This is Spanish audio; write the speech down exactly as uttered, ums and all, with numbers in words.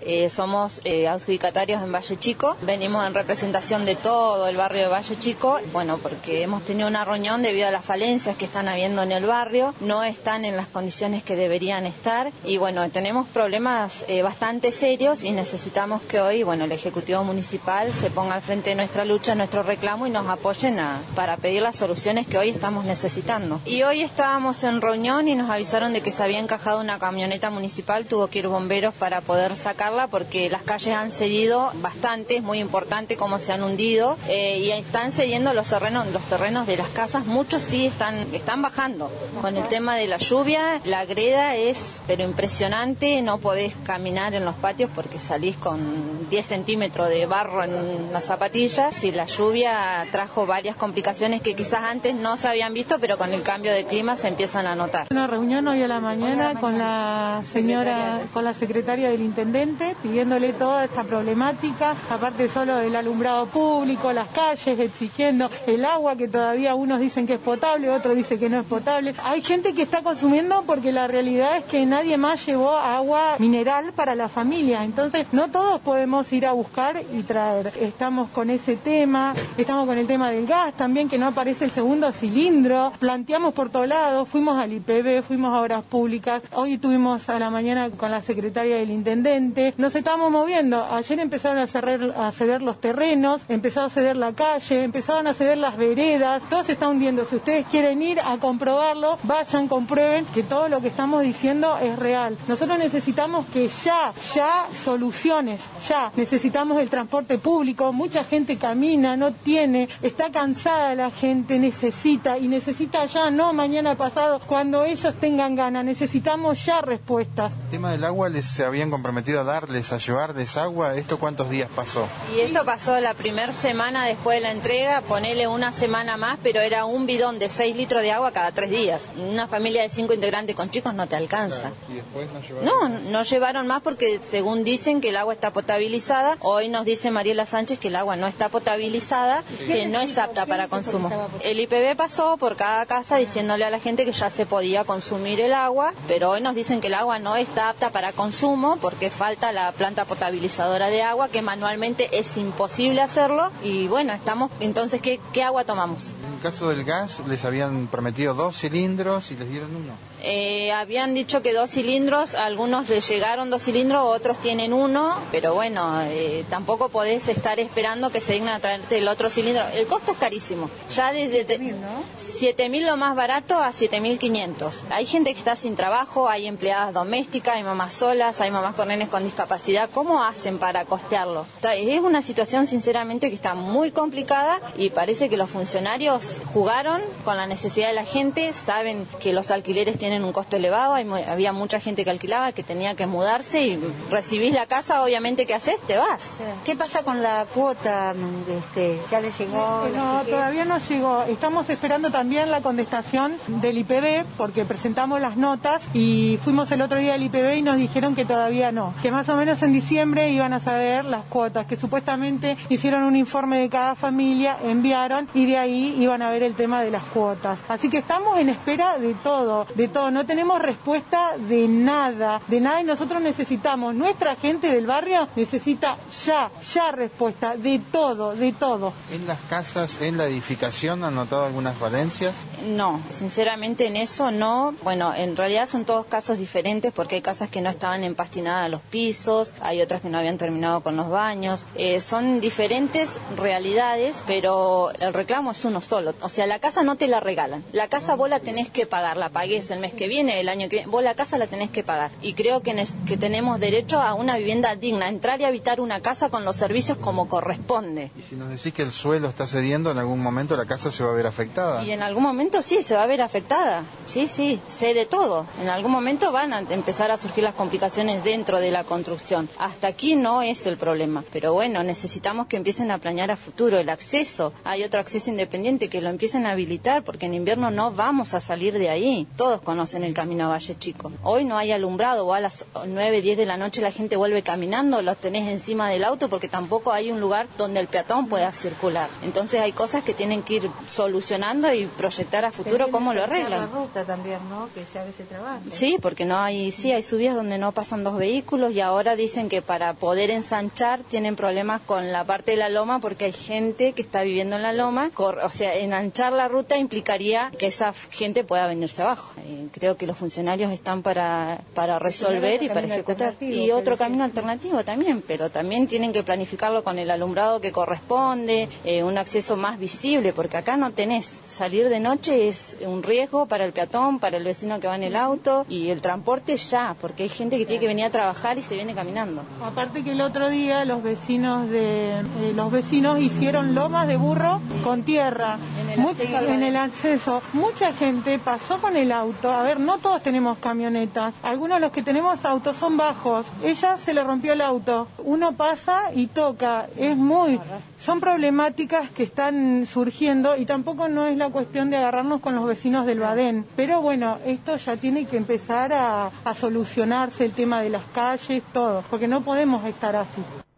Eh, somos eh, adjudicatarios en Valle Chico, venimos en representación de todo el barrio de Valle Chico, bueno, porque hemos tenido una reunión debido a las falencias que están habiendo en el barrio, no están en las condiciones que deberían estar y bueno, tenemos problemas eh, bastante serios y necesitamos que hoy, bueno, el Ejecutivo Municipal se ponga al frente de nuestra lucha, nuestro reclamo y nos apoyen a, para pedir las soluciones que hoy estamos necesitando. Y hoy estábamos en reunión y nos avisaron de que se había encajado una camioneta municipal, tuvo que ir bomberos para poder sacarla porque las calles han cedido bastante, es muy importante cómo se han hundido eh, y están cediendo los terrenos, los terrenos de las casas, muchos sí están, están bajando. Con el tema de la lluvia, la greda es pero impresionante, no podés caminar en los patios porque salís con diez centímetros de barro en las zapatillas y la lluvia trajo varias complicaciones que quizás antes no se habían visto, pero con el cambio de clima se empiezan a notar. Una reunión hoy a la mañana con la señora, con la secretaria del intendente, pidiéndole toda esta problemática, aparte solo del alumbrado público, las calles, exigiendo el agua que todavía unos dicen que es potable, otros dicen que no es potable. Hay gente que está consumiendo porque la realidad es que nadie más llevó agua mineral para la familia, entonces no todos podemos ir a buscar y traer. Estamos con ese tema, estamos con el tema del gas también, que no aparece el segundo cilindro, planteamos por todos lados, fuimos al I P B, fuimos a Obras Públicas, hoy estuvimos a la mañana con la secretaria del intendente, nos estamos moviendo, ayer empezaron a ceder, a ceder los terrenos, empezó a ceder la calle, empezaron a ceder las veredas, todo se está hundiendo. Si ustedes quieren ir a comprobarlo, vayan, comprueben que todo lo que estamos diciendo es real. Nosotros necesitamos que ya, ya soluciones, ya, necesitamos el transporte público, mucha gente camina, no tiene, está cansada la gente, necesita, y necesita ya, no mañana pasado, cuando ellos tengan ganas, necesitamos ya respuestas. El tema del agua, les se habían comprometido a darles, a llevarles agua, ¿esto cuántos días pasó? Y esto pasó la primera semana después de la entrega, ponele una semana más, pero era un bidón de seis litros de agua cada tres días. Una familia de cinco integrantes con chicos no te alcanza. Claro. ¿Y después no llevaron? No, no llevaron más porque según dicen que el agua está potabilizada. Hoy nos dice Mariela Sánchez que el agua no está potabilizada, que no es apta para consumo. El I P B pasó por cada casa diciéndole a la gente que ya se podía consumir el agua, pero hoy nos dicen que el agua no está apta para consumo porque falta la planta potabilizadora de agua, que manualmente es imposible hacerlo. Y bueno, estamos, entonces, ¿qué, qué agua tomamos? En el caso del gas, les habían prometido dos cilindros y les dieron uno. Eh, habían dicho que dos cilindros, algunos les llegaron dos cilindros, otros tienen uno, pero bueno, eh, tampoco podés estar esperando que se digna a traerte el otro cilindro. El costo es carísimo, ya desde siete mil lo más barato a siete mil quinientos. Hay gente que está sin trabajo, hay empleadas domésticas, hay mamás solas, hay mamás con nenes con discapacidad. ¿Cómo hacen para costearlo? Es una situación sinceramente que está muy complicada y parece que los funcionarios jugaron con la necesidad de la gente, saben que los alquileres tienen un costo elevado, hay, había mucha gente que alquilaba, que tenía que mudarse y recibís la casa, obviamente, ¿qué haces? Te vas. ¿Qué pasa con la cuota? Este, ¿Ya le llegó? No, todavía no llegó. Estamos esperando también la contestación del I P B porque presentamos las notas y fuimos el otro día al I P B y nos dijeron que todavía no, que más o menos en diciembre iban a saber las cuotas, que supuestamente hicieron un informe de cada familia, enviaron y de ahí iban a ver el tema de las cuotas. Así que estamos en espera de todo, de todo. No tenemos respuesta de nada, de nada, y nosotros necesitamos, nuestra gente del barrio necesita ya, ya respuesta de todo, de todo. ¿En las casas, en la edificación han notado algunas falencias? No, sinceramente en eso no. Bueno, en realidad son todos casos diferentes porque hay casas que no estaban empastinadas los pisos, hay otras que no habían terminado con los baños. Eh, son diferentes realidades, pero el reclamo es uno solo. O sea, la casa no te la regalan. La casa vos la tenés que pagar, la pagués el mes que viene, el año que viene, vos la casa la tenés que pagar. Y creo que, que tenemos derecho a una vivienda digna, entrar y habitar una casa con los servicios como corresponde. Y si nos decís que el suelo está cediendo, en algún momento la casa se va a ver afectada. Y en algún momento sí, se va a ver afectada. Sí, sí, sé de todo. En algún momento van a empezar a surgir las complicaciones dentro de la construcción. Hasta aquí no es el problema. Pero bueno, necesitamos que empiecen a planear a futuro el acceso. Hay otro acceso independiente, que lo empiecen a habilitar, porque en invierno no vamos a salir de ahí. Todos conocen menos en el camino a Valle Chico. Hoy no hay alumbrado, o a las nueve, diez de la noche la gente vuelve caminando, los tenés encima del auto porque tampoco hay un lugar donde el peatón pueda circular. Entonces hay cosas que tienen que ir solucionando y proyectar a futuro cómo lo arreglan. La ruta también, ¿no? Que se hace ese trabajo. Sí, porque no hay, sí hay subidas donde no pasan dos vehículos y ahora dicen que para poder ensanchar tienen problemas con la parte de la loma porque hay gente que está viviendo en la loma, o sea, enanchar la ruta implicaría que esa gente pueda venirse abajo. Eh, creo que los funcionarios están para, para resolver y para ejecutar. Y otro camino alternativo también, pero también tienen que planificarlo con el alumbrado que corresponde, eh, un acceso más visible, porque acá no tenés. Salir de noche es un riesgo para el peatón, para el vecino que va en el auto, y el transporte ya, porque hay gente que tiene que venir a trabajar y se viene caminando. Aparte que el otro día los vecinos de eh, los vecinos hicieron lomas de burro con tierra en el, Much, acceso, en el acceso. Mucha gente pasó con el auto. A ver, no todos tenemos camionetas. Algunos de los que tenemos autos son bajos. Ella se le rompió el auto. Uno pasa y toca. Es muy... Son problemáticas que están surgiendo y tampoco no es la cuestión de agarrarnos con los vecinos del Badén. Pero bueno, esto ya tiene que empezar a, a solucionarse, el tema de las calles, todo, porque no podemos estar así.